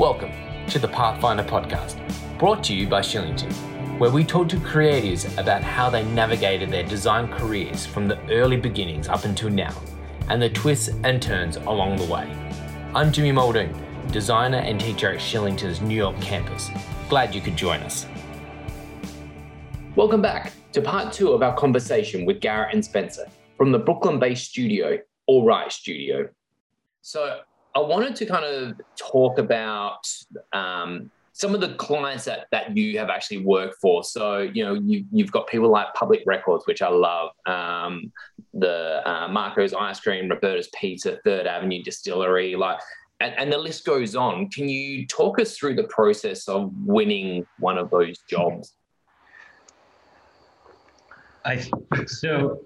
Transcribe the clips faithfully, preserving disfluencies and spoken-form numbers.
Welcome to the Pathfinder podcast, brought to you by Shillington, where we talk to creatives about how they navigated their design careers from the early beginnings up until now, and the twists and turns along the way. I'm Jimmy Muldoon, designer and teacher at Shillington's New York campus. Glad you could join us. Welcome back to part two of our conversation with Garrett and Spencer from the Brooklyn-based studio, All Right Studio. So I wanted to kind of talk about um, some of the clients that, that you have actually worked for. So, you know, you, you've got people like Public Records, which I love, um, the uh, Marco's Ice Cream, Roberta's Pizza, Third Avenue Distillery, like, and, and the list goes on. Can you talk us through the process of winning one of those jobs? I so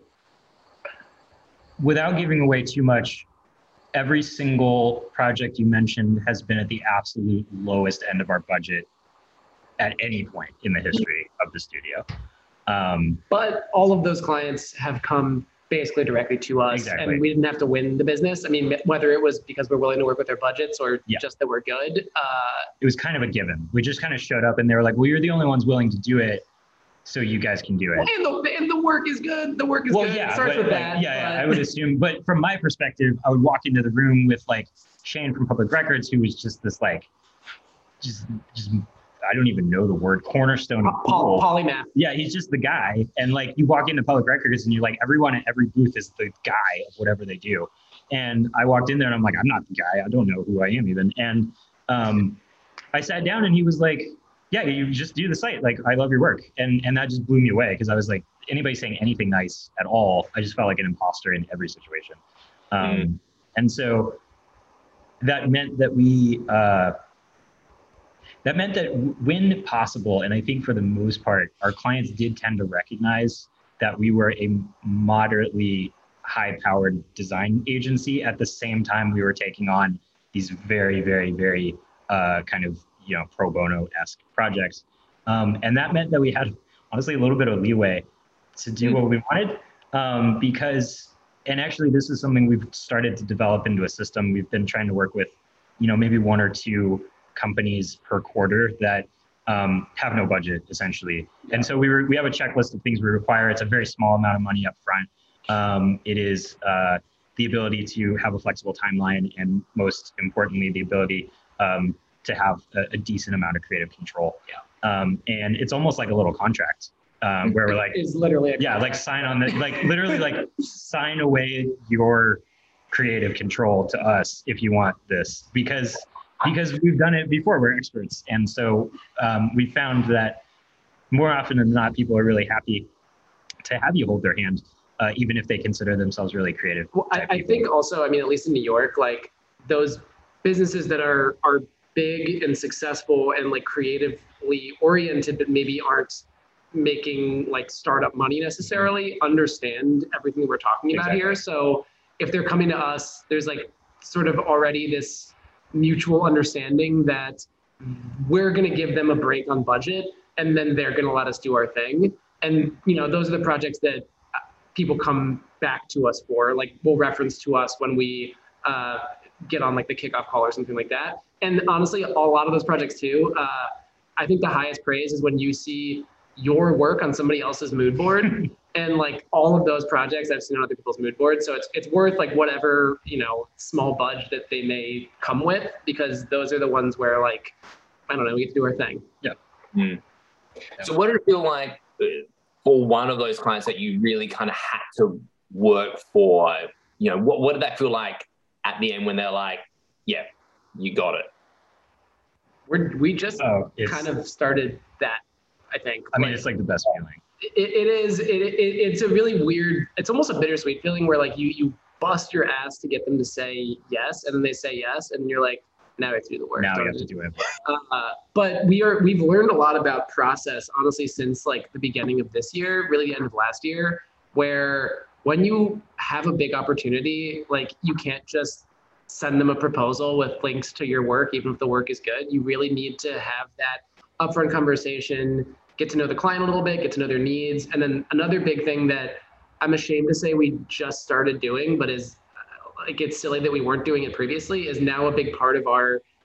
without giving away too much, every single project you mentioned has been at the absolute lowest end of our budget at any point in the history of the studio. Um, but all of those clients have come basically directly to us, exactly. And we didn't have to win the business. I mean, whether it was because we're willing to work with their budgets or yeah. just that we're good. Uh, it was kind of a given. We just kind of showed up and they were like, well, you're the only ones willing to do it, so you guys can do it. Well, and, the, and the work is good. The work is well, good. Yeah, it starts but, with like, that. Yeah, but... yeah, I would assume. But from my perspective, I would walk into the room with like Shane from Public Records, who was just this like, just, just I don't even know the word, cornerstone of Poly- polymath. Yeah, he's just the guy. And like you walk into Public Records and you're like, everyone at every booth is the guy of whatever they do. And I walked in there and I'm like, I'm not the guy. I don't know who I am even. And um, I sat down and he was like, yeah, you just do the site. Like, I love your work. And and that just blew me away because I was like, anybody saying anything nice at all, I just felt like an imposter in every situation. Um, mm. And so that meant that we, uh, that meant that when possible, and I think for the most part, our clients did tend to recognize that we were a moderately high-powered design agency at the same time we were taking on these very, very, very uh, kind of you know, pro bono-esque projects. Um, and that meant that we had, honestly, a little bit of leeway to do what we wanted um, because, and actually this is something we've started to develop into a system. We've been trying to work with, you know, maybe one or two companies per quarter that um, have no budget, essentially. And so we were, we have a checklist of things we require. It's a very small amount of money up front. Um, it is uh, the ability to have a flexible timeline and most importantly, the ability um, to have a, a decent amount of creative control. Yeah. Um, and it's almost like a little contract um, where we're like, it's literally a yeah, like sign on the, like literally like sign away your creative control to us if you want this, because, because we've done it before, we're experts. And so um, we found that more often than not, people are really happy to have you hold their hand, uh, even if they consider themselves really creative. Well, I, I think also, I mean, at least in New York, like those businesses that are, are big and successful and like creatively oriented, but maybe aren't making like startup money necessarily, understand everything we're talking about exactly. here. So if they're coming to us, there's like sort of already this mutual understanding that we're going to give them a break on budget and then they're going to let us do our thing. And, you know, those are the projects that people come back to us for, like will reference to us when we uh, get on like the kickoff call or something like that. And honestly, a lot of those projects too, uh, I think the highest praise is when you see your work on somebody else's mood board. And like all of those projects I've seen on other people's mood boards. So it's it's worth like whatever, you know, small budget that they may come with, because those are the ones where like, I don't know, we get to do our thing. Yeah. Mm. So what did it feel like for one of those clients that you really kind of had to work for? You know, what, what did that feel like at the end when they're like, yeah, you got it? We're, we just oh, kind of started that, I think. I mean, like, it's like the best feeling. It, it is. It, it, it's a really weird, it's almost a bittersweet feeling where like you, you bust your ass to get them to say yes. And then they say yes. And you're like, now we have to do the work. Now we have to do it. Uh, but we are, we've learned a lot about process, honestly, since like the beginning of this year, really the end of last year, where when you have a big opportunity, like you can't just send them a proposal with links to your work, even if the work is good. You really need to have that upfront conversation, get to know the client a little bit, get to know their needs. And then another big thing that I'm ashamed to say we just started doing, but is like, it's silly that we weren't doing it previously, is now a big part of our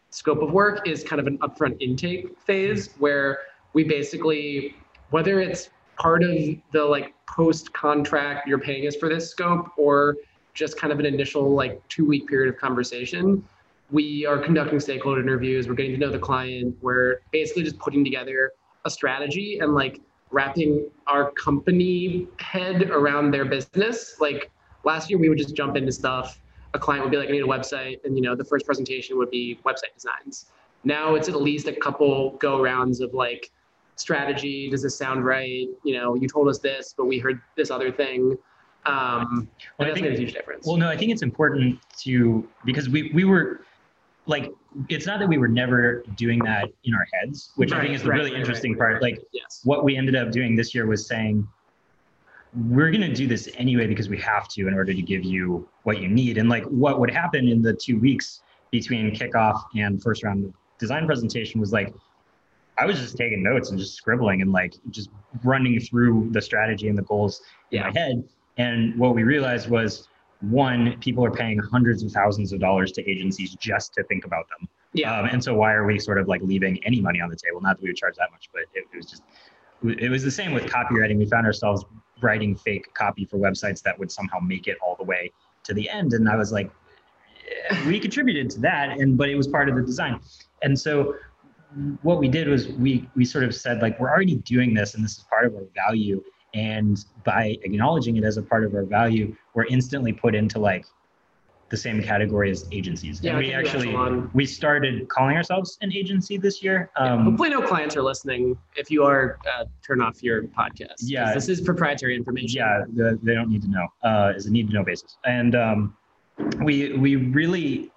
scope of work is kind of an upfront intake phase where we basically, whether it's part of the like post contract, you're paying us for this scope, or just kind of an initial like two week period of conversation, we are conducting stakeholder interviews. We're getting to know the client. We're basically just putting together a strategy and like wrapping our company head around their business. Like last year, we would just jump into stuff. A client would be like, I need a website. And, you know, the first presentation would be website designs. Now it's at least a couple go rounds of like strategy. Does this sound right? You know, you told us this, but we heard this other thing. Um, well, that's made a huge difference. Well, no, I think it's important to, because we, we were like, it's not that we were never doing that in our heads, which right, I think is the right, really right, interesting right, part. Right, like yes. What we ended up doing this year was saying, we're going to do this anyway because we have to in order to give you what you need. And like what would happen in the two weeks between kickoff and first round design presentation was like, I was just taking notes and just scribbling and like just running through the strategy and the goals yeah. in my head. And what we realized was, one, people are paying hundreds of thousands of dollars to agencies just to think about them. Yeah. Um, and so why are we sort of like leaving any money on the table? Not that we would charge that much, but it, it was just, it was the same with copywriting. We found ourselves writing fake copy for websites that would somehow make it all the way to the end. And I was like, yeah, we contributed to that, and but it was part of the design. And so what we did was we we sort of said, like, we're already doing this and this is part of our value. And by acknowledging it as a part of our value, we're instantly put into like the same category as agencies. Yeah, and we actually, we started calling ourselves an agency this year. Um, yeah, hopefully no clients are listening. If you are, uh, turn off your podcast. Yeah. This is proprietary information. Yeah, the, they don't need to know. Uh, it's a need to know basis. And um, we, we really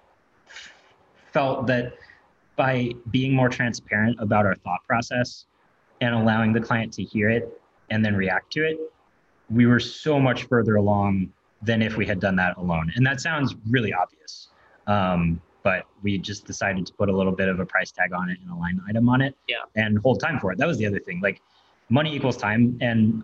felt that by being more transparent about our thought process and allowing the client to hear it and then react to it, we were so much further along than if we had done that alone. And that sounds really obvious, um, but we just decided to put a little bit of a price tag on it and a line item on it yeah. and hold time for it. That was the other thing. Like, money equals time. And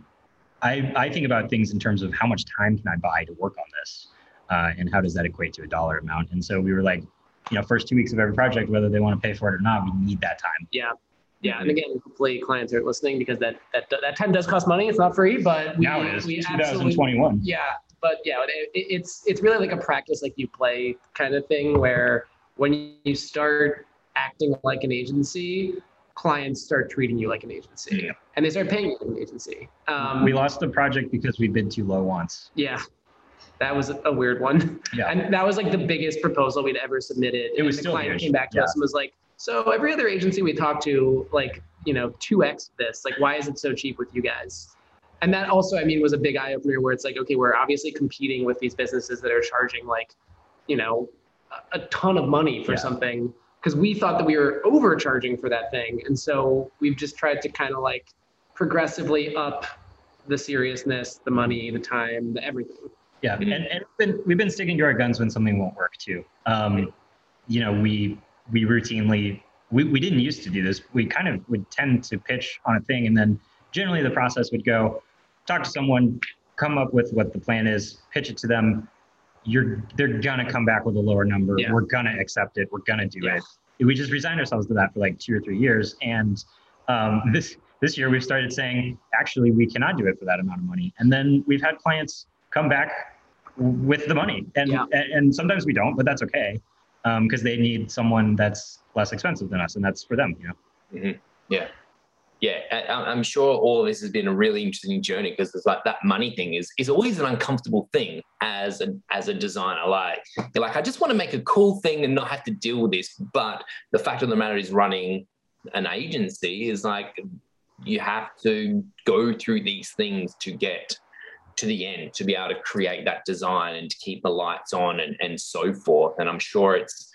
I, I think about things in terms of how much time can I buy to work on this? Uh, and how does that equate to a dollar amount? And so we were like, you know, first two weeks of every project, whether they want to pay for it or not, we need that time. Yeah. Yeah. And again, hopefully clients aren't listening because that, that, that time does cost money. It's not free, but we, now it is. we twenty twenty-one. Yeah. But yeah, it, it's, it's really like a practice like you play kind of thing where when you start acting like an agency, clients start treating you like an agency yeah. and they start paying you like an agency. Um, we lost the project because we bid too low once. Yeah. That was a weird one. Yeah. And that was like the biggest proposal we'd ever submitted. It was and still the client huge. came back to yeah. us and was like, so every other agency we talked to, like, you know, two X this, like, why is it so cheap with you guys? And that also, I mean, was a big eye opener where it's like, okay, we're obviously competing with these businesses that are charging like, you know, a, a ton of money for yeah. something, because we thought that we were overcharging for that thing. And so we've just tried to kind of like progressively up the seriousness, the money, the time, the everything. Yeah, and, and we've, been, we've been sticking to our guns when something won't work too. Um, you know, we we routinely, we, we didn't used to do this. We kind of would tend to pitch on a thing, and then generally the process would go, talk to someone, come up with what the plan is, pitch it to them. You're They're gonna come back with a lower number. Yeah. We're gonna accept it. We're gonna do yeah. it. We just resigned ourselves to that for like two or three years. And um, this this year we've started saying, actually, we cannot do it for that amount of money. And then we've had clients come back with the money. And, yeah. and, and sometimes we don't, but that's okay. Um, because they need someone that's less expensive than us, and that's for them, you know? Mm-hmm. Yeah. Yeah. I, I'm sure all of this has been a really interesting journey, because it's like that money thing is, is always an uncomfortable thing as a, as a designer. Like, you're like, I just want to make a cool thing and not have to deal with this. But the fact of the matter is, running an agency is like, you have to go through these things to get to the end, to be able to create that design and to keep the lights on and, and so forth. And I'm sure it's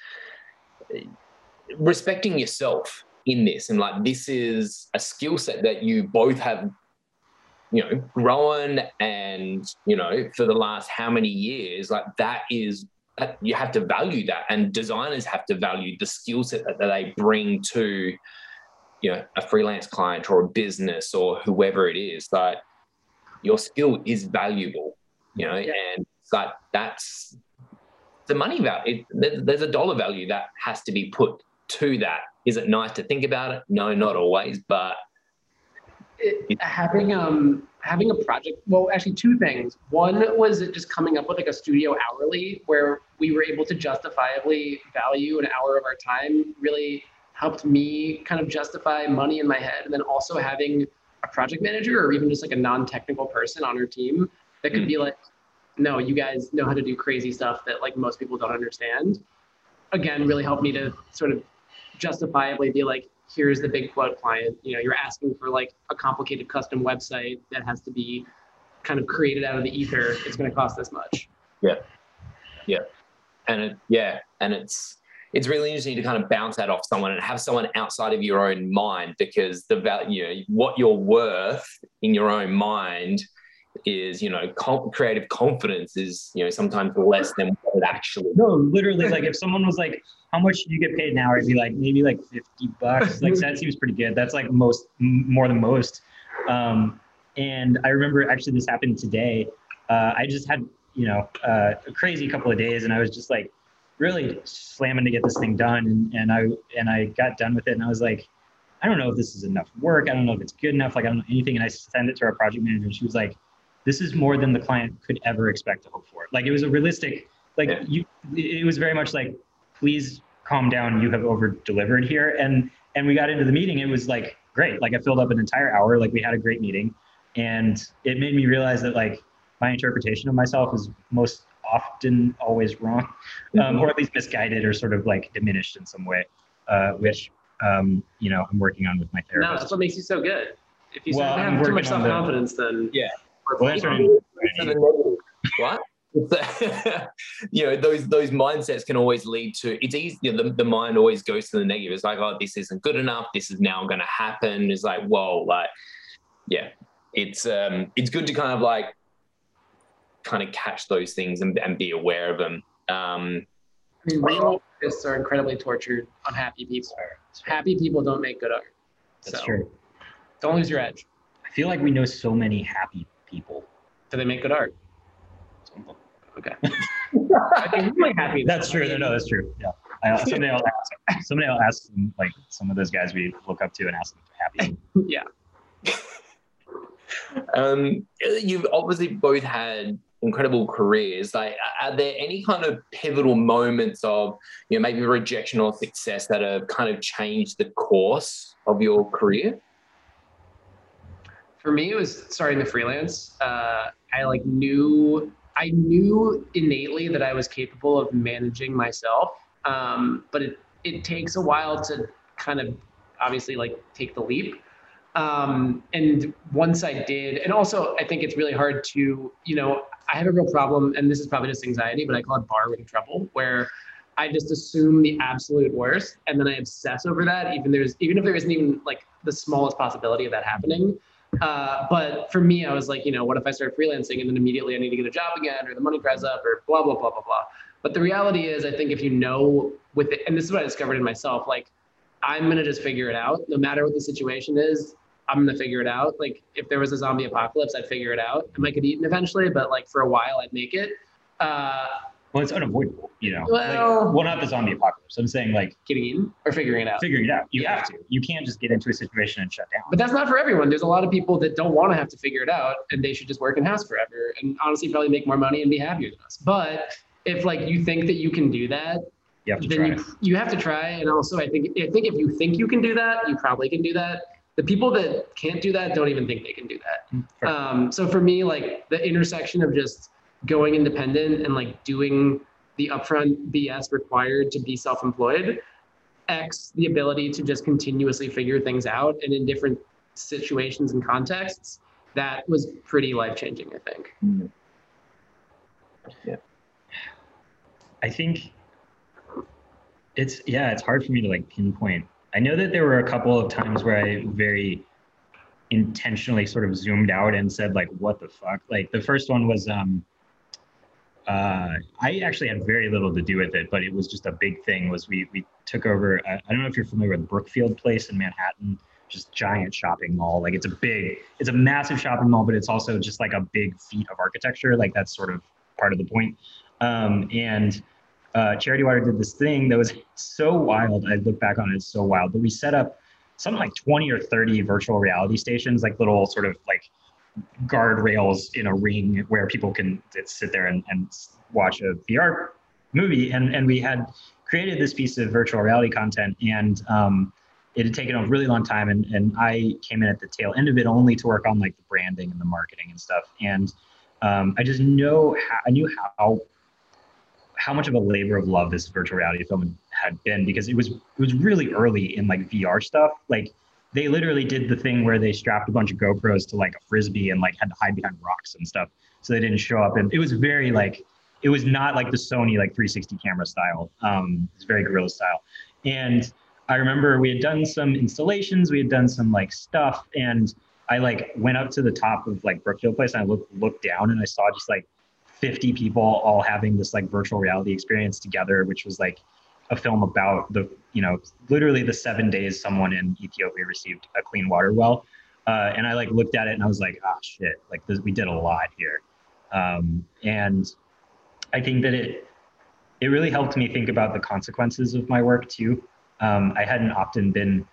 respecting yourself in this. And like, this is a skill set that you both have, you know, grown and, you know, for the last how many years, like that is, that you have to value that. And designers have to value the skill set that, that they bring to, you know, a freelance client or a business or whoever it is. Like, your skill is valuable, you know, yeah. and it's like, that's the money value. It, there's a dollar value that has to be put to that? Is it nice to think about it? No, not always, but it, having um having a project. Well, actually, two things. One was just coming up with like a studio hourly where we were able to justifiably value an hour of our time. Really helped me kind of justify money in my head, and then also having a project manager or even just like a non-technical person on our team that could be like, no, you guys know how to do crazy stuff that like most people don't understand. Again, really helped me to sort of justifiably be like, here's the big quote client. You know, you're asking for like a complicated custom website that has to be kind of created out of the ether. It's going to cost this much. Yeah. Yeah. And it, yeah. And it's, it's really interesting to kind of bounce that off someone and have someone outside of your own mind, because the value, you know, what you're worth in your own mind is, you know, com- creative confidence is, you know, sometimes less than what it actually. No, literally, like if someone was like, how much do you get paid an hour? I'd be like, maybe like fifty bucks. Like that seems pretty good. That's like most, m- more than most. Um, and I remember actually this happened today. Uh, I just had, you know, uh, a crazy couple of days, and I was just like really slamming to get this thing done. And, and I, and I got done with it, and I was like, I don't know if this is enough work. I don't know if it's good enough. Like, I don't know anything. And I sent it to our project manager, and she was like, this is more than the client could ever expect to hope for. Like, it was a realistic, like yeah. you, it was very much like, please calm down. You have over delivered here. And, and we got into the meeting. It was like, great. Like I filled up an entire hour. Like we had a great meeting, and it made me realize that like my interpretation of myself is most often always wrong, um, or at least misguided or sort of like diminished in some way, uh, which, um, you know, I'm working on with my therapist. No, that's what makes you so good. If you well, have too much self-confidence, the, then yeah. Well, that's right. What? You know, those those mindsets can always lead to, it's easy, you know, the, the mind always goes to the negative. It's like, oh, this isn't good enough. This is now going to happen. It's like, whoa, like, yeah, it's um, it's good to kind of like, kind of catch those things and, and be aware of them. Um, I mean, real artists are incredibly tortured, unhappy people. Happy people don't make good art. That's so, true. Don't lose your edge. I feel like we know so many happy people. Do they make good art? Okay. I think really happy. That's true. No, no, that's true. Yeah. I, someday I'll ask. Someday I'll ask them, like some of those guys we look up to, and ask them if they're happy. Yeah. Um, you've obviously both had incredible careers. Like, are there any kind of pivotal moments of, you know, maybe rejection or success that have kind of changed the course of your career? For me, it was starting to freelance. Uh, I like knew, I knew innately that I was capable of managing myself. Um, but it, it takes a while to kind of obviously like take the leap. Um, and once I did, and also I think it's really hard to, you know, I have a real problem, and this is probably just anxiety, but I call it borrowing trouble, where I just assume the absolute worst, and then I obsess over that, even there's, even if there isn't even like the smallest possibility of that happening. Uh, but for me, I was like, you know, what if I start freelancing and then immediately I need to get a job again, or the money dries up, or blah, blah, blah, blah, blah. But the reality is, I think if you know with it, and this is what I discovered in myself, like, I'm going to just figure it out. No matter what the situation is, I'm going to figure it out. Like, if there was a zombie apocalypse, I'd figure it out. I might get eaten eventually, but like for a while, I'd make it. Uh, well, it's unavoidable, you know. Well, like, well, not the zombie apocalypse. I'm saying like getting eaten or figuring it out. Figuring it out. You yeah. have to. You can't just get into a situation and shut down. But that's not for everyone. There's a lot of people that don't want to have to figure it out, and they should just work in house forever and honestly probably make more money and be happier than us. But if like you think that you can do that, you have to then try. you you have to try. And also, I think I think if you think you can do that, you probably can do that. The people that can't do that don't even think they can do that. Um, so for me, like the intersection of just going independent and like doing the upfront B S required to be self-employed, X the ability to just continuously figure things out and in different situations and contexts, that was pretty life-changing, I think. Mm-hmm. Yeah. I think it's, yeah, it's hard for me to like pinpoint. I know that there were a couple of times where I very intentionally sort of zoomed out and said like, what the fuck? Like the first one was, um, uh, I actually had very little to do with it, but it was just a big thing was we, we took over, uh, I don't know if you're familiar with Brookfield Place in Manhattan, just giant shopping mall. Like it's a big, it's a massive shopping mall, but it's also just like a big feat of architecture. Like that's sort of part of the point. Um, and uh, Charity Water did this thing that was so wild. I look back on it, it's so wild. But we set up something like twenty or thirty virtual reality stations, like little sort of like guardrails in a ring where people can sit there and, and watch a V R movie. And, and we had created this piece of virtual reality content, and um, it had taken a really long time. And, and I came in at the tail end of it only to work on like the branding and the marketing and stuff. And um, I just know how, I knew how how much of a labor of love this virtual reality film had been, because it was it was really early in like V R stuff. Like they literally did the thing where they strapped a bunch of GoPros to like a Frisbee and like had to hide behind rocks and stuff so they didn't show up. And it was very like, it was not like the Sony like three sixty camera style. Um, it's very guerrilla style. And I remember we had done some installations, we had done some like stuff, and I like went up to the top of like Brookfield Place and I looked looked down and I saw just like fifty people all having this like virtual reality experience together, which was like a film about the, you know, literally the seven days someone in Ethiopia received a clean water well. Uh, and I like looked at it and I was like, ah, shit, like this, we did a lot here. Um, and I think that it, it really helped me think about the consequences of my work too. Um, I hadn't often been,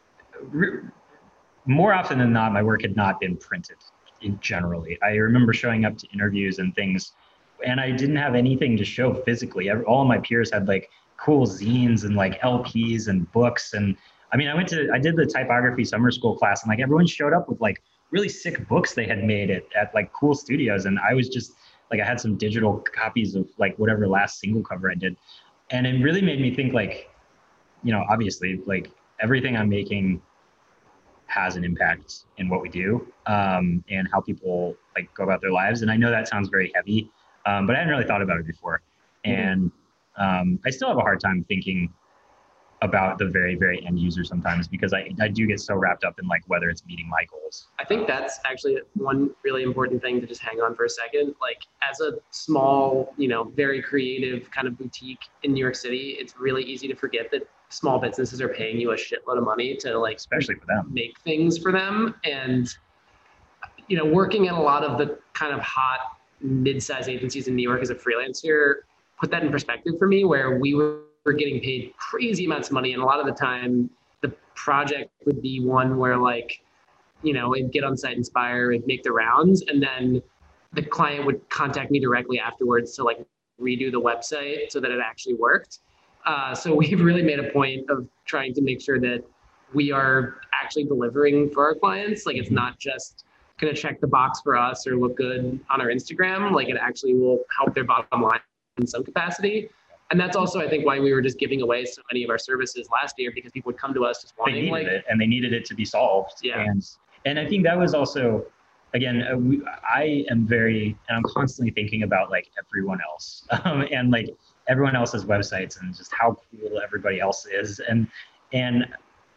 re- more often than not, my work had not been printed in generally. I remember showing up to interviews and things, and I didn't have anything to show physically. All of my peers had like cool zines and like L Ps and books. And I mean, I went to, I did the typography summer school class, and like everyone showed up with like really sick books they had made at, at like cool studios. And I was just like, I had some digital copies of like whatever last single cover I did. And it really made me think like, you know, obviously like everything I'm making has an impact in what we do, um, and how people like go about their lives. And I know that sounds very heavy, um, but I hadn't really thought about it before. And um, I still have a hard time thinking about the very, very end user sometimes, because I, I do get so wrapped up in like whether it's meeting my goals. I think that's actually one really important thing to just hang on for a second. Like as a small, you know, very creative kind of boutique in New York City, it's really easy to forget that small businesses are paying you a shitload of money to like, especially for them, make things for them. And, you know, working at a lot of the kind of hot mid-sized agencies in New York as a freelancer put that in perspective for me, where we were were getting paid crazy amounts of money. And a lot of the time the project would be one where like, you know, it'd get on Site Inspire, it'd make the rounds, and then the client would contact me directly afterwards to like redo the website so that it actually worked. Uh, so we've really made a point of trying to make sure that we are actually delivering for our clients. Like it's not just gonna check the box for us or look good on our Instagram, like it actually will help their bottom line in some capacity. And that's also, I think, why we were just giving away so many of our services last year, because people would come to us just wanting, they needed like, it, and they needed it to be solved. Yeah. And and I think that was also, again, uh, we, I am very, and I'm constantly thinking about like everyone else, um, and like everyone else's websites, and just how cool everybody else is, and and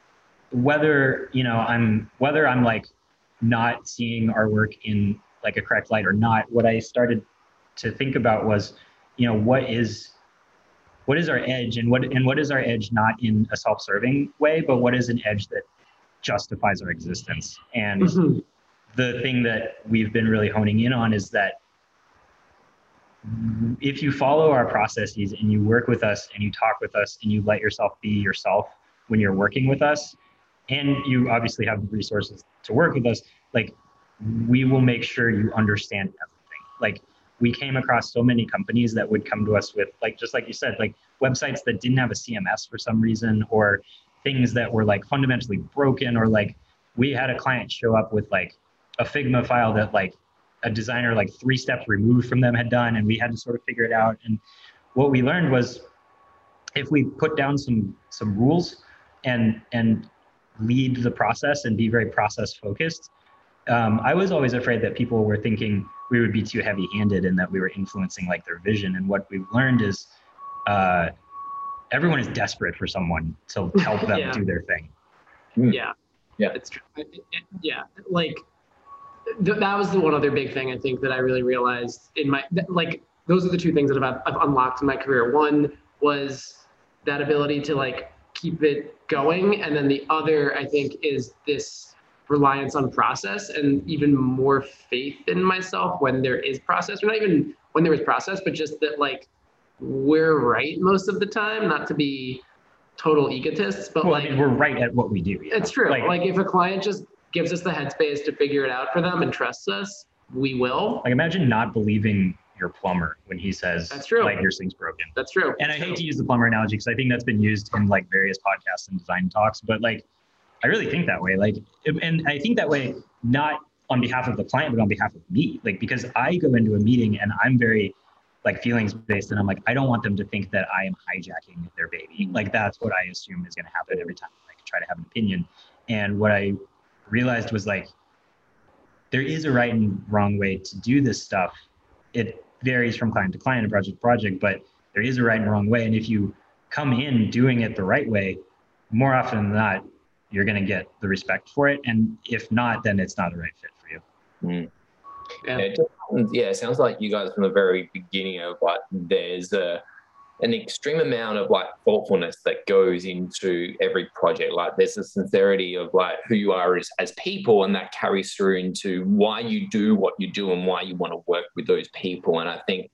whether you know I'm whether I'm like not seeing our work in like a correct light or not. What I started to think about was, you know, what is What is our edge, and what and what is our edge not in a self-serving way, but what is an edge that justifies our existence? And mm-hmm. the thing that we've been really honing in on is that if you follow our processes and you work with us and you talk with us and you let yourself be yourself when you're working with us, and you obviously have the resources to work with us, like we will make sure you understand everything. Like we came across so many companies that would come to us with, like, just like you said, like websites that didn't have a C M S for some reason, or things that were like fundamentally broken, or like we had a client show up with like a Figma file that like a designer like three steps removed from them had done, and we had to sort of figure it out. And what we learned was if we put down some some rules and and lead the process and be very process focused, um, I was always afraid that people were thinking we would be too heavy-handed and that we were influencing like their vision. And what we've learned is uh, everyone is desperate for someone to help them yeah. do their thing. Yeah, yeah, it's true. It, it, yeah, like th- that was the one other big thing I think that I really realized in my, th- like those are the two things that I've, I've unlocked in my career. One was that ability to like keep it going. And then the other, I think, is this reliance on process and even more faith in myself when there is process, or not even when there is process, but just that like we're right most of the time, not to be total egotists, but well, like, I mean, we're right at what we do. Yeah. It's true. Like, like if a client just gives us the headspace to figure it out for them and trusts us, we will. Like imagine not believing your plumber when he says, that's true, like your sink's broken. That's true. And that's I true. hate to use the plumber analogy because I think that's been used in like various podcasts and design talks, but like, I really think that way. Like, and I think that way, not on behalf of the client, but on behalf of me. Like, because I go into a meeting and I'm very like feelings based, and I'm like, I don't want them to think that I am hijacking their baby. Like, that's what I assume is going to happen every time I like, try to have an opinion. And what I realized was like, there is a right and wrong way to do this stuff. It varies from client to client and project to project, but there is a right and wrong way. And if you come in doing it the right way, more often than not, you're going to get the respect for it. And if not, then it's not the right fit for you. Mm. Yeah. Yeah, it just, yeah, it sounds like you guys from the very beginning of like there's a an extreme amount of like thoughtfulness that goes into every project. Like there's a sincerity of like who you are as, as people, and that carries through into why you do what you do and why you want to work with those people. And I think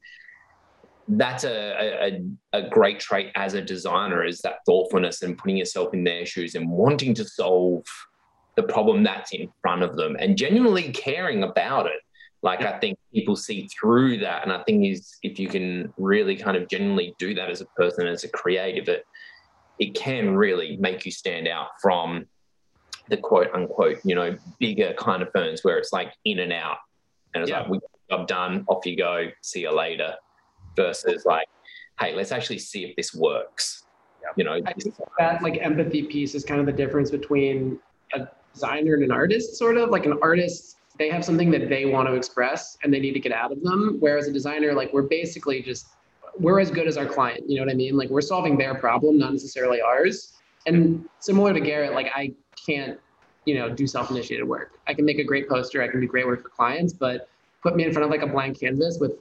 that's a, a, a great trait as a designer, is that thoughtfulness and putting yourself in their shoes and wanting to solve the problem that's in front of them and genuinely caring about it. Like, I think people see through that. And I think is if you can really kind of genuinely do that as a person, as a creative, it, it can really make you stand out from the quote unquote, you know, bigger kind of firms where it's like in and out. And it's Yeah. like, we I'm done, off you go, see you later. Versus like, hey, let's actually see if this works. Yeah. You know, I think that like empathy piece is kind of the difference between a designer and an artist, sort of. Like an artist, they have something that they want to express and they need to get out of them. Whereas a designer, like we're basically just, we're as good as our client. You know what I mean? Like we're solving their problem, not necessarily ours. And similar to Garrett, like I can't, you know, do self-initiated work. I can make a great poster. I can do great work for clients, but put me in front of like a blank canvas with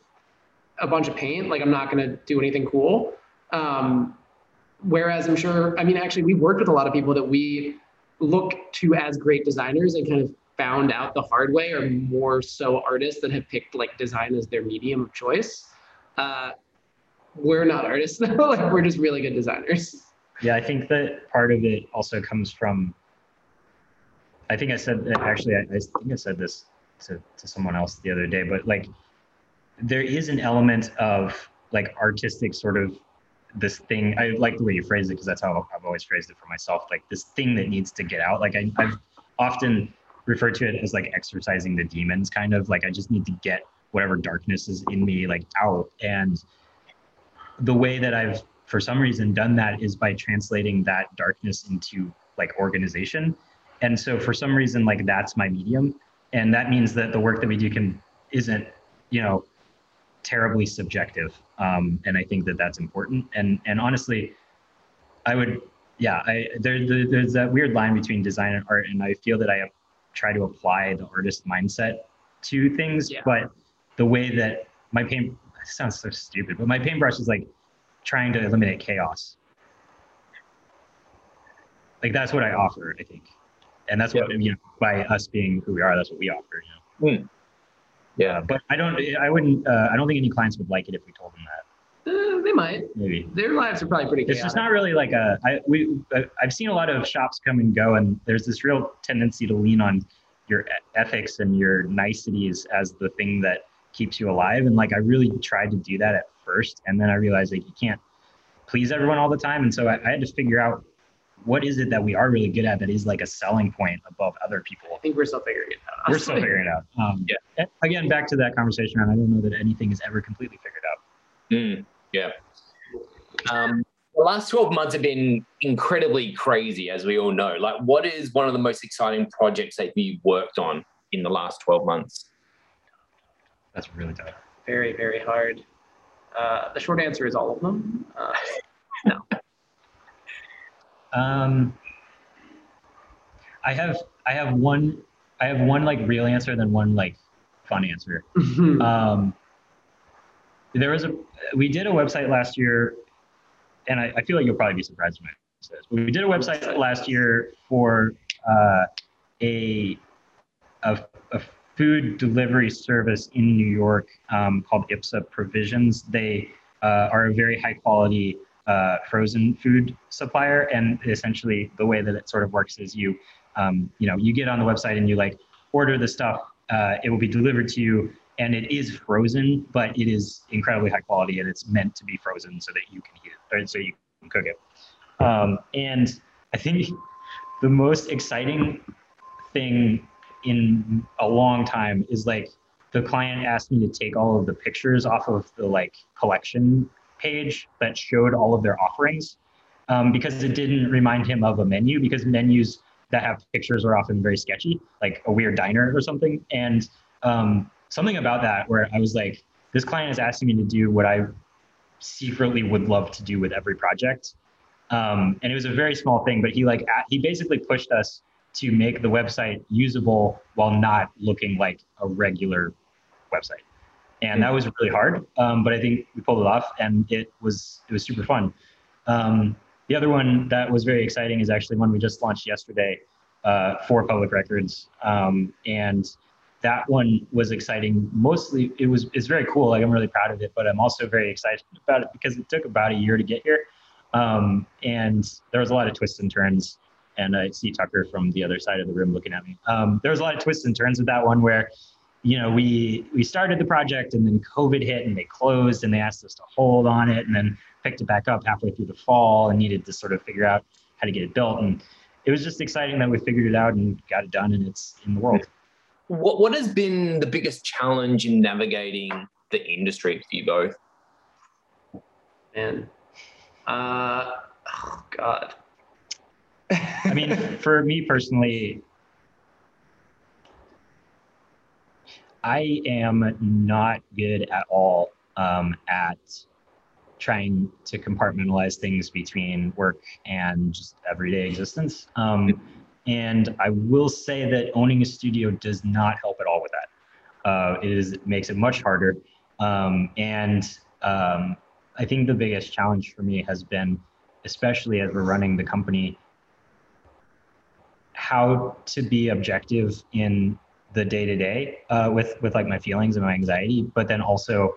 a bunch of paint, like I'm not going to do anything cool. Um, whereas I'm sure, I mean, actually we worked with a lot of people that we look to as great designers and kind of found out the hard way are more so artists that have picked like design as their medium of choice. Uh, we're not artists though, like we're just really good designers. Yeah, I think that part of it also comes from, I think I said, actually, I, I think I said this to, to someone else the other day, but like, there is an element of like artistic sort of this thing. I like the way you phrased it because that's how I've always phrased it for myself. Like this thing that needs to get out. Like I, I've often referred to it as like exercising the demons, kind of like I just need to get whatever darkness is in me like out. And the way that I've for some reason done that is by translating that darkness into like organization. And so for some reason, like that's my medium. And that means that the work that we do can isn't, you know, terribly subjective. Um, and I think that that's important. And and honestly, I would, yeah, I there, there there's that weird line between design and art. And I feel that I have tried to apply the artist mindset to things, Yeah. but the way that my paint, it sounds so stupid, but my paintbrush is like trying to eliminate chaos. Like that's what I offer, I think. And that's what, you know, by us being who we are, that's what we offer, you know. Mm. Yeah, Uh, but I don't, I wouldn't, uh, I don't think any clients would like it if we told them that. Uh, they might. Maybe. Their lives are probably pretty chaotic. It's just not really like a, I, we, I've seen a lot of shops come and go, and there's this real tendency to lean on your ethics and your niceties as the thing that keeps you alive. And like, I really tried to do that at first. And then I realized like you can't please everyone all the time. And so I, I had to figure out what is it that we are really good at that is like a selling point above other people. I think we're still figuring it out. We're still figuring it out. Um, yeah. Again, back to that conversation, and I don't know that anything is ever completely figured out. Mm, yeah. Um, the last twelve months have been incredibly crazy, as we all know. Like, what is one of the most exciting projects that you've worked on in the last twelve months? That's really tough. Very, very hard. Uh, the short answer is all of them. Uh, no. Um, I have I have one I have one like real answer, and then one like fun answer. um, there was a we did a website last year, and I, I feel like you'll probably be surprised when I say this. But we did a website last year for uh, a, a a food delivery service in New York um, called Ipsa Provisions. They uh, are a very high quality uh, frozen food supplier. And essentially the way that it sort of works is you, um, you know, you get on the website and you like order the stuff, uh, it will be delivered to you, and it is frozen, but it is incredibly high quality and it's meant to be frozen so that you can eat it, or so you can cook it. Um, and I think the most exciting thing in a long time is like the client asked me to take all of the pictures off of the like collection page that showed all of their offerings, um, because it didn't remind him of a menu, because menus that have pictures are often very sketchy, like a weird diner or something. And um, something about that where I was like, this client is asking me to do what I secretly would love to do with every project. Um, and it was a very small thing, but he like, he basically pushed us to make the website usable while not looking like a regular website. And that was really hard, um, but I think we pulled it off, and it was, it was super fun. Um, the other one that was very exciting is actually one we just launched yesterday uh, for Public Records. Um, and that one was exciting. Mostly it was, it's very cool. Like I'm really proud of it, but I'm also very excited about it because it took about a year to get here. Um, and there was a lot of twists and turns. And I see Tucker from the other side of the room looking at me. Um, there was a lot of twists and turns with that one where, you know, we we started the project and then COVID hit and they closed and they asked us to hold on it, and then picked it back up halfway through the fall and needed to sort of figure out how to get it built. And it was just exciting that we figured it out and got it done, and it's in the world. What what has been the biggest challenge in navigating the industry for you both? Man, uh, oh God. I mean, for me personally, I am not good at all um, at trying to compartmentalize things between work and just everyday existence. Um, and I will say that owning a studio does not help at all with that. Uh, it is, it makes it much harder. Um, and um, I think the biggest challenge for me has been, especially as we're running the company, how to be objective in the day-to-day uh, with, with like my feelings and my anxiety, but then also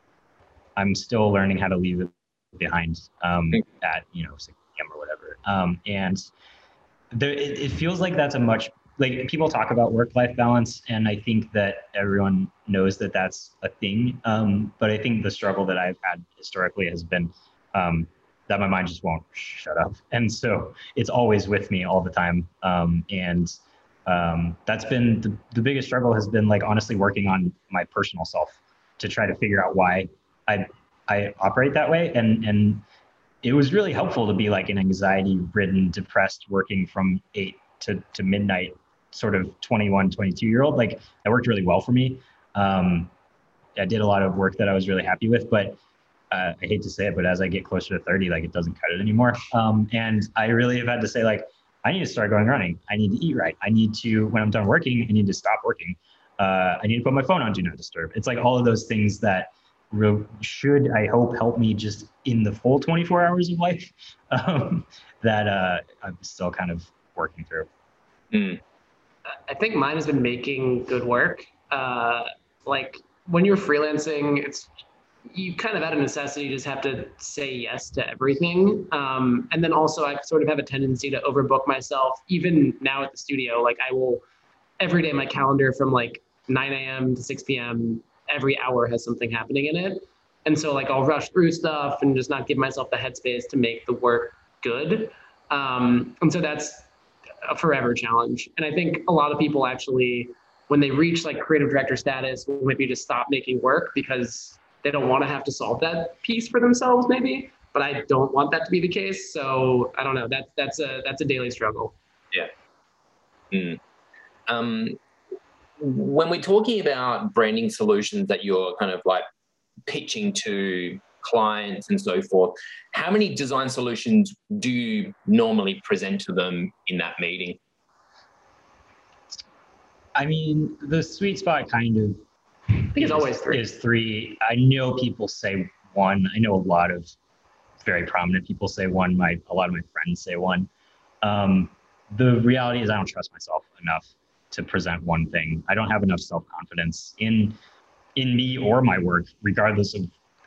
I'm still learning how to leave it behind um, at, you know, six p m or whatever. Um, and there, it, it feels like that's a much, like people talk about work-life balance, and I think that everyone knows that that's a thing. Um, but I think the struggle that I've had historically has been um, that my mind just won't shut up. And so it's always with me all the time. Um, and um, that's been the, the biggest struggle has been like honestly working on my personal self to try to figure out why I, I operate that way. And, and it was really helpful to be like an anxiety ridden, depressed, working from eight to, to midnight, sort of twenty-one, twenty-two year old. Like that worked really well for me. Um, I did a lot of work that I was really happy with, but Uh, I hate to say it, but as I get closer to thirty, like it doesn't cut it anymore. Um, and I really have had to say, like, I need to start going running. I need to eat right. I need to, when I'm done working, I need to stop working. Uh, I need to put my phone on Do Not Disturb. It's like all of those things that re- should, I hope, help me just in the full twenty-four hours of life um, that uh, I'm still kind of working through. Mm. I think mine has been making good work. Uh, like when you're freelancing, it's you kind of out of necessity just have to say yes to everything. Um, and then also I sort of have a tendency to overbook myself. Even now at the studio, like I will, every day my calendar from like nine a m to six p m, every hour has something happening in it. And so like I'll rush through stuff and just not give myself the headspace to make the work good. Um, and so that's a forever challenge. And I think a lot of people actually, when they reach like creative director status, will maybe just stop making work because they don't want to have to solve that piece for themselves, maybe. But I don't want that to be the case. So I don't know. That's that's a that's a daily struggle. Yeah. Mm. Um, when we're talking about branding solutions that you're kind of like pitching to clients and so forth, how many design solutions do you normally present to them in that meeting? I mean, the sweet spot kind of I think it's always three. Is three. I know people say one. I know a lot of very prominent people say one. My a lot of my friends say one. Um, the reality is I don't trust myself enough to present one thing. I don't have enough self-confidence in in me or my work, regardless of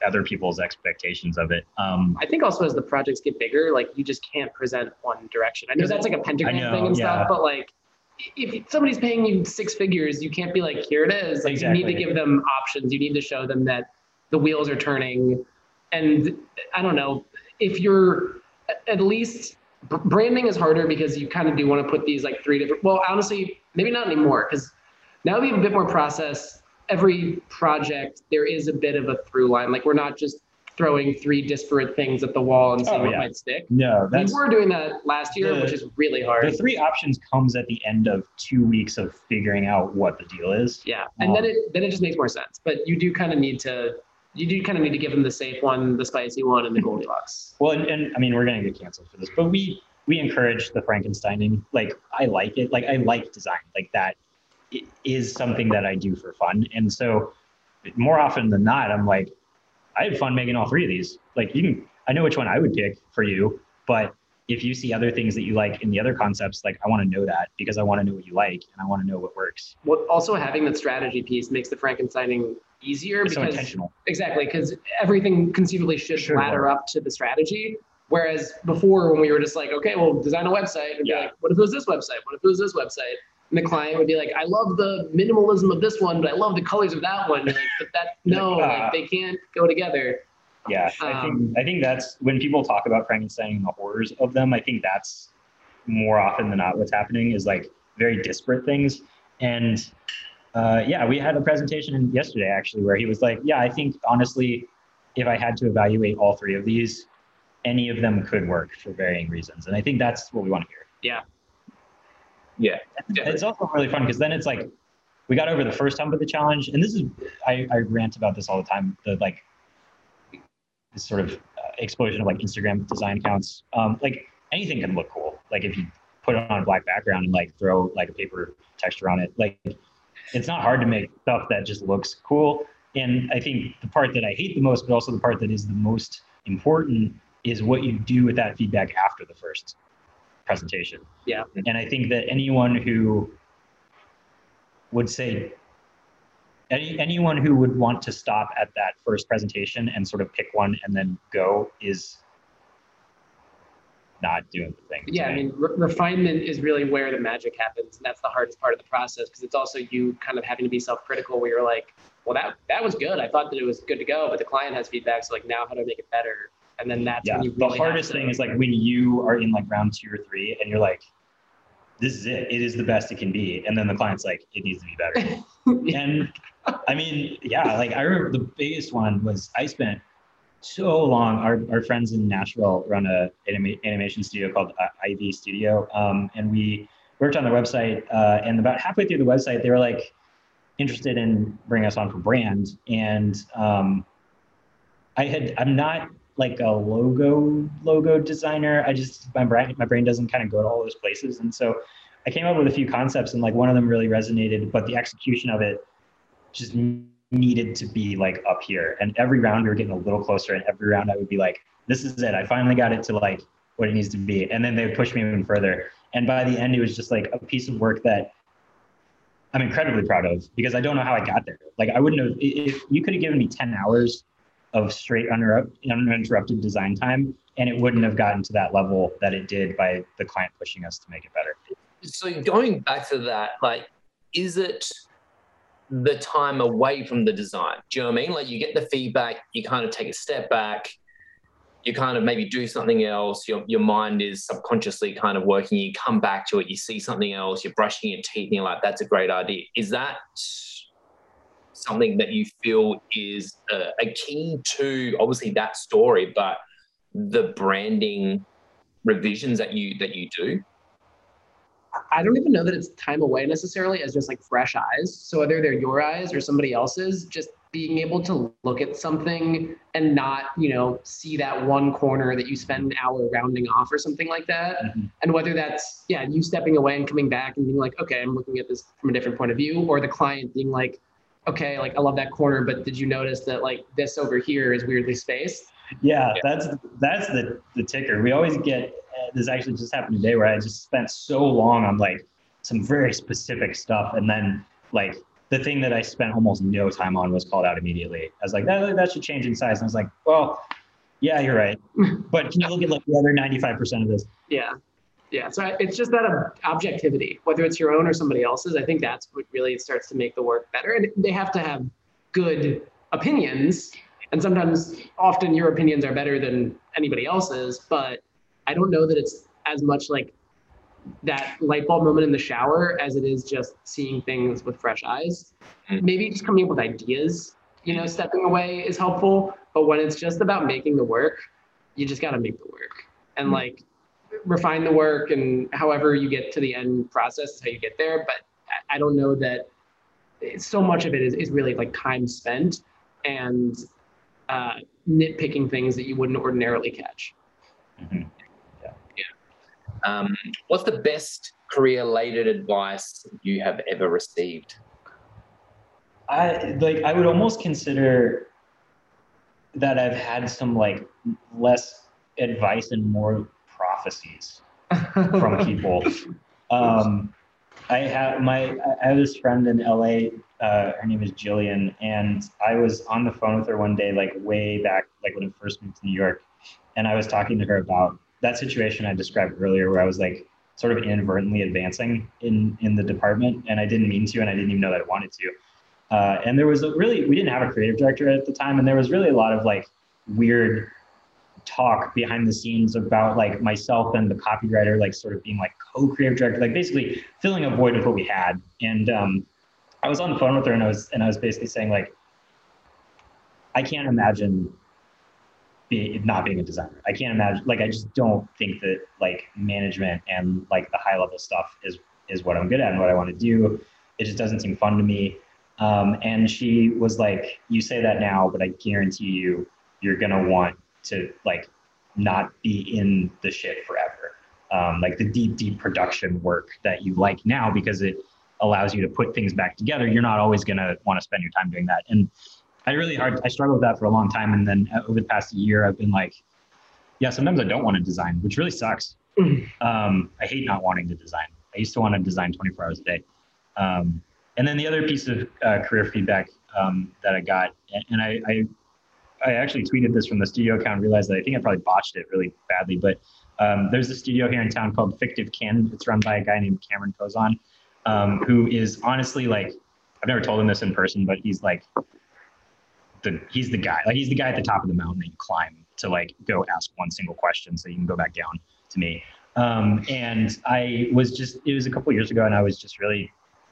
other people's expectations of it. Um, I think also as the projects get bigger, like you just can't present one direction. I know that's like a pentagram know, thing and yeah. stuff, but like if somebody's paying you six figures, you can't be like, here it is. Like Exactly. you need to give them options. You need to show them that the wheels are turning. And I don't know, if you're at least branding is harder because you kind of do want to put these like three different, well, honestly, maybe not anymore, because now we have a bit more process. Every project, there is a bit of a through line. Like we're not just throwing three disparate things at the wall and seeing Oh, what yeah. might stick. no, We that's were doing that last year, the- which is really hard. the three options comes at the end of two weeks of figuring out what the deal is. Yeah, and then it then it just makes more sense. But you do kind of need to, you do kind of need to give them the safe one, the spicy one, and the Goldilocks. Well, and, and I mean, we're going to get canceled for this, but we, we encourage the Frankensteining. Like, I like it. Like, I like design. Like, that it is something that I do for fun. And so more often than not, I'm like, I had fun making all three of these. Like, you can, I know which one I would pick for you, but if you see other things that you like in the other concepts, like, I want to know that because I want to know what you like and I want to know what works. Well, also having that strategy piece makes the Frankensteining easier It's so because intentional. exactly, because everything conceivably should Should ladder work. up to the strategy. Whereas before, when we were just like, okay, well, design a website, and Yeah. be like, what if it was this website? What if it was this website? And the client would be like, I love the minimalism of this one, but I love the colors of that one. You're like, but that no, Like, like, uh, they can't go together. Yeah, I think Um, I think that's when people talk about Frankenstein and the horrors of them. I think that's more often than not what's happening is like very disparate things. And uh, yeah, we had a presentation yesterday actually where he was like, "Yeah, I think honestly, if I had to evaluate all three of these, any of them could work for varying reasons." And I think that's what we want to hear. Yeah. Yeah. It's also really fun because then it's like we got over the first hump of the challenge, and this is I, I rant about this all the time. The like this sort of uh, explosion of like Instagram design accounts. Um, like anything can look cool. Like if you put it on a black background and like throw like a paper texture on it, like it's not hard to make stuff that just looks cool. And I think the part that I hate the most, but also the part that is the most important, is what you do with that feedback after the first presentation. Yeah. And I think that anyone who would say, any, anyone who would want to stop at that first presentation and sort of pick one and then go is not doing the thing. Yeah, I mean, re- refinement is really where the magic happens, and that's the hardest part of the process because it's also you kind of having to be self-critical, where you're like, "Well, that that was good. I thought that it was good to go, but the client has feedback, so like now how do I make it better?" And then that's Yeah, when you the really hardest have to, thing is like when you are in like round two or three and you're like, this is it. It is the best it can be. And then the client's like, it needs to be better. And I mean, yeah, like I remember the biggest one was I spent so long. Our, our friends in Nashville run a anima- animation studio called uh, Ivy Studio. Um, and we worked on their website. Uh, and about halfway through the website, they were like interested in bringing us on for brand. And um, I had, I'm not like a logo logo designer. I just, my brain, my brain doesn't kind of go to all those places. And so I came up with a few concepts and like one of them really resonated, but the execution of it just needed to be like up here. And every round we were getting a little closer, and every round I would be like, this is it. I finally got it to like what it needs to be. And then they would push me even further. And by the end, it was just like a piece of work that I'm incredibly proud of because I don't know how I got there. Like I wouldn't have, if you could have given me ten hours of straight uninterrupted design time, and it wouldn't have gotten to that level that it did by the client pushing us to make it better. So going back to that, like, is it the time away from the design? Do you know what I mean? Like you get the feedback, you kind of take a step back, you kind of maybe do something else, your, your mind is subconsciously kind of working, you come back to it, you see something else, you're brushing your teeth and you're like, that's a great idea. Is that something that you feel is a, a key to obviously that story, but the branding revisions that you that you do? I don't even know that it's time away necessarily as just like fresh eyes. So whether they're your eyes or somebody else's, just being able to look at something and not, you know, see that one corner that you spend an hour rounding off or something like that. Mm-hmm. And whether that's, yeah, you stepping away and coming back and being like, okay, I'm looking at this from a different point of view, or the client being like, okay, like I love that corner, but did you notice that like this over here is weirdly spaced? Yeah, that's that's the the ticker. We always get uh, this. Actually, just happened today where I just spent so long on like some very specific stuff, and then like the thing that I spent almost no time on was called out immediately. I was like, that, that should change in size. And I was like, well, yeah, you're right. But can you look at like the other ninety-five percent of this? Yeah. Yeah. So it's just that objectivity, whether it's your own or somebody else's. I think that's what really starts to make the work better. And they have to have good opinions. And sometimes, often your opinions are better than anybody else's. But I don't know that it's as much like that light bulb moment in the shower as it is just seeing things with fresh eyes. Maybe just coming up with ideas, you know, stepping away is helpful. But when it's just about making the work, you just got to make the work and like refine the work, and however you get to the end process is how you get there. But I don't know that so much of it is, is really like time spent and uh, nitpicking things that you wouldn't ordinarily catch. Mm-hmm. Um, what's the best career-related advice you have ever received? I like. I would almost consider that I've had some like less advice and more prophecies from people. Um, I have my. I have this friend in L A. Uh, her name is Jillian, and I was on the phone with her one day, like way back, like when I first moved to New York, and I was talking to her about that situation I described earlier, where I was like sort of inadvertently advancing in, in the department, and I didn't mean to, and I didn't even know that I wanted to. Uh, and there was a really, we didn't have a creative director at the time, and there was really a lot of like weird talk behind the scenes about like myself and the copywriter, like sort of being like co-creative director, like basically filling a void with what we had. And um, I was on the phone with her, and I was, and I was basically saying like, I can't imagine Be, not being a designer. I can't imagine, like, I just don't think that like management and like the high level stuff is, is what I'm good at and what I want to do. It just doesn't seem fun to me. Um, and she was like, you say that now, but I guarantee you, you're going to want to like not be in the shit forever. Um, like the deep, deep production work that you like now, because it allows you to put things back together. You're not always going to want to spend your time doing that. And I really hard, I struggled with that for a long time. And then over the past year, I've been like, yeah, sometimes I don't want to design, which really sucks. Um, I hate not wanting to design. I used to want to design twenty-four hours a day. Um, and then the other piece of uh, career feedback um, that I got, and, and I, I, I actually tweeted this from the studio account, realized that I think I probably botched it really badly, but um, there's a studio here in town called Fictive Kin. It's run by a guy named Cameron Kozon, um, who is honestly like, I've never told him this in person, but he's like, The, he's the guy, like he's the guy at the top of the mountain that you climb to like go ask one single question so you can go back down to me. Um, and I was just, it was a couple of years ago, and I was just really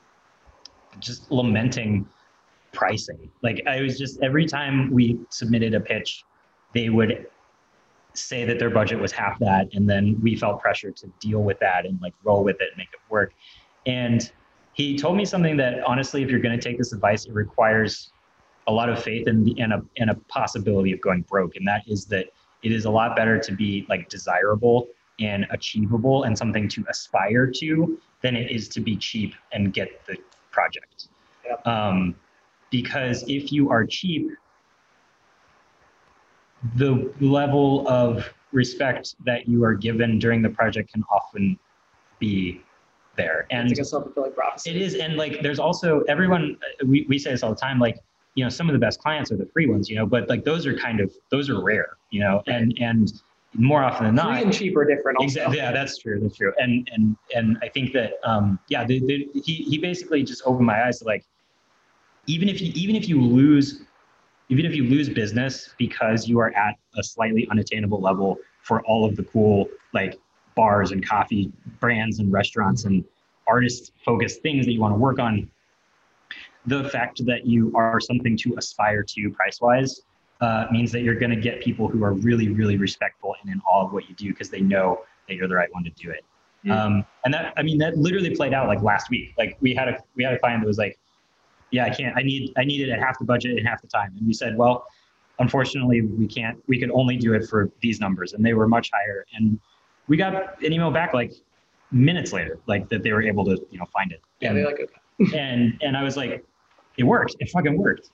just lamenting pricing. Like I was just, every time we submitted a pitch, they would say that their budget was half that. And then we felt pressure to deal with that and like roll with it and make it work. And he told me something that honestly, if you're going to take this advice, it requires a lot of faith and, and, a, and a possibility of going broke. And that is that it is a lot better to be like desirable and achievable and something to aspire to than it is to be cheap and get the project. Yep. Um, because if you are cheap, the level of respect that you are given during the project can often be there. And it's like a self-fulfilling prophecy. It is. And like, there's also everyone, we, we say this all the time, like, you know, some of the best clients are the free ones, you know, but like, those are kind of, those are rare, you know, and, and more often than not. Free and cheap are different also. Exactly. Yeah, that's true. That's true. And, and, and I think that, um, yeah, the, the, he, he basically just opened my eyes to like, even if you, even if you lose, even if you lose business because you are at a slightly unattainable level for all of the cool, like bars and coffee brands and restaurants and artist focused things that you want to work on, the fact that you are something to aspire to price wise uh, means that you're going to get people who are really, really respectful and in awe of what you do because they know that you're the right one to do it. Yeah. Um, and that, I mean, that literally played out like last week. Like we had a, we had a client that was like, yeah, I can't, I need, I need it at half the budget and half the time. And we said, well, unfortunately we can't, we could only do it for these numbers. And they were much higher. And we got an email back like minutes later, like that they were able to, you know, find it. Yeah, and, they like it. and, and I was like, it worked. It fucking worked.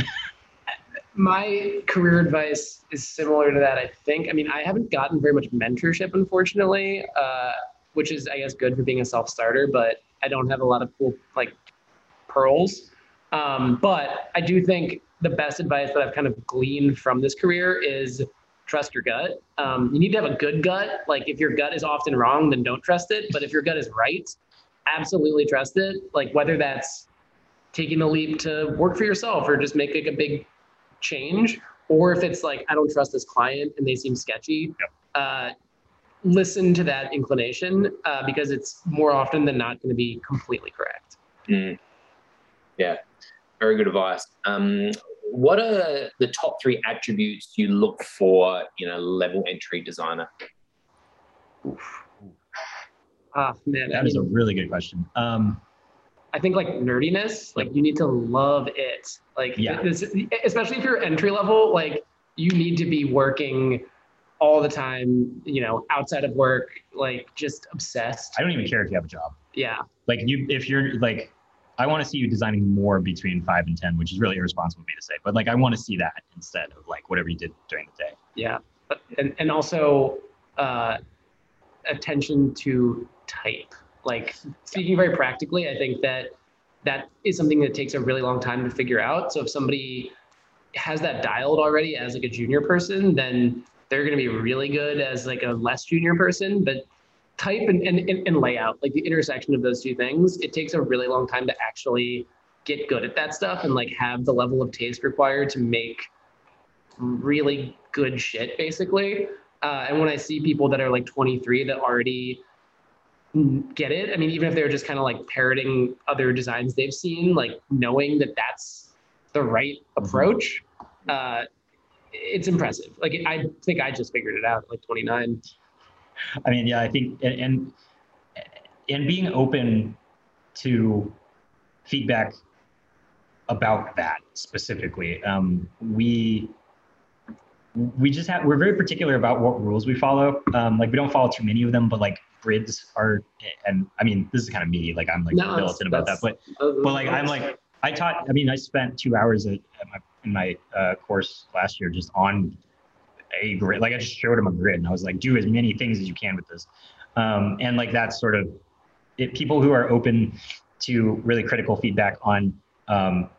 My career advice is similar to that, I think. I mean, I haven't gotten very much mentorship, unfortunately, uh, which is, I guess, good for being a self-starter, but I don't have a lot of cool, like, pearls. Um, but I do think the best advice that I've kind of gleaned from this career is trust your gut. Um, you need to have a good gut. Like if your gut is often wrong, then don't trust it. But if your gut is right, absolutely trust it. Like whether that's taking the leap to work for yourself or just make like a big change, or if it's like, I don't trust this client and they seem sketchy, Yep. uh, listen to that inclination uh, because it's more often than not going to be completely correct. Mm. Yeah, very good advice. Um, what are the top three attributes you look for in a level entry designer? Oof. Ah, man, That I is a mean, really good question. Um, I think like nerdiness, like you need to love it. Like, Yeah. this, especially if you're entry level, like you need to be working all the time, you know, outside of work, like just obsessed. I don't even care if you have a job. Yeah. Like you, if you're like, I want to see you designing more between five and ten, which is really irresponsible of me to say, but like, I want to see that instead of like whatever you did during the day. Yeah. But, and, and also uh, attention to type. Like speaking very practically, I think that that is something that takes a really long time to figure out. So if somebody has that dialed already as like a junior person, then they're going to be really good as like a less junior person. But type and, and, and layout, like the intersection of those two things, it takes a really long time to actually get good at that stuff and like have the level of taste required to make really good shit, basically. Uh, and when I see people that are like twenty-three that already get it, I mean, even if they're just kind of like parroting other designs they've seen, like knowing that that's the right approach, uh, it's impressive. Like I think I just figured it out at like twenty-nine. I mean, yeah, I think, and, and, and being open to feedback about that specifically. Um, we, we just have, we're very particular about what rules we follow. Um, like we don't follow too many of them, but like grids are, and I mean, this is kind of me, like I'm like No, militant about that, but, but like, I'm like, I taught, I mean, I spent two hours at, at my, in my uh, course last year just on a grid. Like I just showed him a grid and I was like, do as many things as you can with this. Um, and like, that's sort of it, people who are open to really critical feedback on um,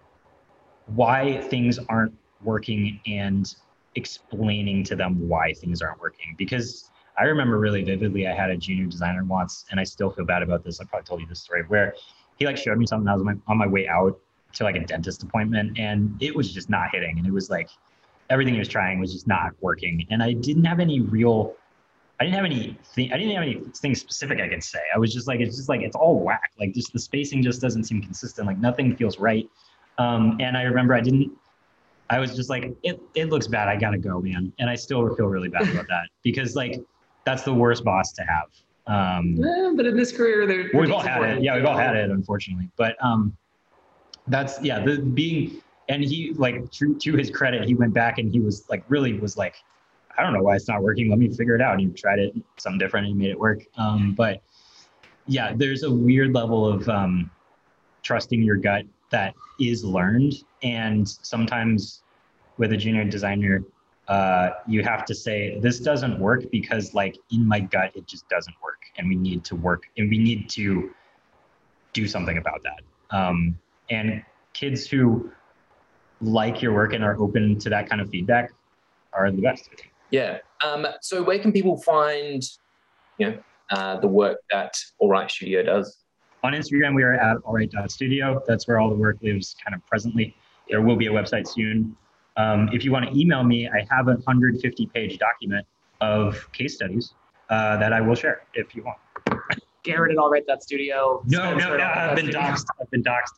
why things aren't working and explaining to them why things aren't working. Because I remember really vividly, I had a junior designer once, and I still feel bad about this. I probably told you this story, where he like showed me something. I was on my, on my way out to like a dentist appointment, and it was just not hitting. And it was like, everything he was trying was just not working. And I didn't have any real, I didn't have any, th- I didn't have anything specific I could say. I was just like, it's just like, it's all whack. Like just the spacing just doesn't seem consistent. Like nothing feels right. Um, and I remember I didn't, I was just like, it, it looks bad. I gotta go, man. And I still feel really bad about that because like, that's the worst boss to have. Um, yeah, but in this career, they're, we've all had it. Yeah, we've all had it, unfortunately. But um, that's, yeah, the being, and he like, to, to his credit, he went back and he was like, really was like, I don't know why it's not working. Let me figure it out. And he tried it, something different, and he made it work. Um, but yeah, there's a weird level of um, trusting your gut that is learned. And sometimes with a junior designer, uh, you have to say, this doesn't work because like in my gut, it just doesn't work. And we need to work and we need to do something about that. Um, and kids who like your work and are open to that kind of feedback are the best. Yeah. Um, so where can people find, you know, uh, the work that All Right Studio does? On Instagram, we are at allright dot studio. That's where all the work lives kind of presently. There will be a website soon. Um, if you want to email me, I have a one hundred fifty page document of case studies uh, that I will share if you want. Garrett at allright dot studio. No, no, no, I've been doxxed. I've been doxxed.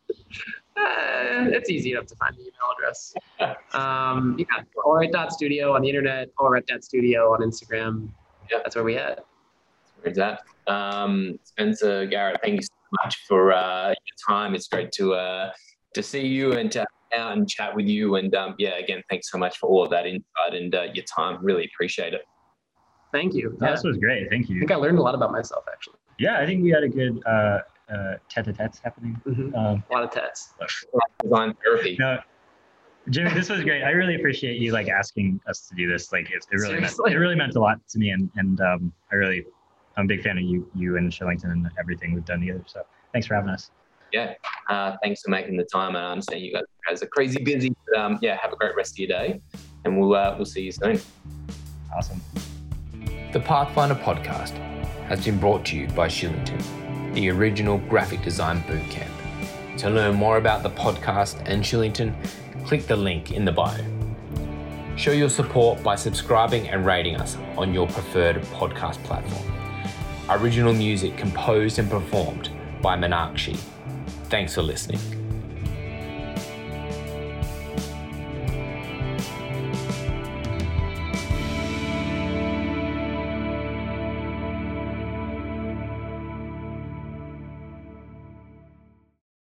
Uh, it's easy enough to find the email address. Um, yeah, allright dot studio on the internet, allright dot studio on Instagram. Yeah, that's where we at. Where's that? Um, Spencer, Garrett, thank you so much for uh, your time. It's great to uh, to see you and to hang out and chat with you. And um, yeah, again, thanks so much for all of that insight and uh, your time. Really appreciate it. Thank you. No, Yeah. This was great. Thank you. I think I learned a lot about myself, actually. Yeah, I think we had a good uh, uh, tete-a-tetes happening. Mm-hmm. Um, a lot of tats. Design therapy. No, Jimmy, this was great. I really appreciate you like asking us to do this. Like it, it really meant, it really meant a lot to me, and and um, I really I'm a big fan of you you and Shillington and everything we've done together. So thanks for having us. Yeah. Uh, thanks for making the time. And I understand you guys, guys are crazy busy. But, um, yeah, have a great rest of your day, and we'll uh, we'll see you soon. Awesome. The Pathfinder podcast has been brought to you by Shillington, the original graphic design bootcamp. To learn more about the podcast and Shillington, click the link in the bio. Show your support by subscribing and rating us on your preferred podcast platform. Original music composed and performed by Meenakshi. Thanks for listening.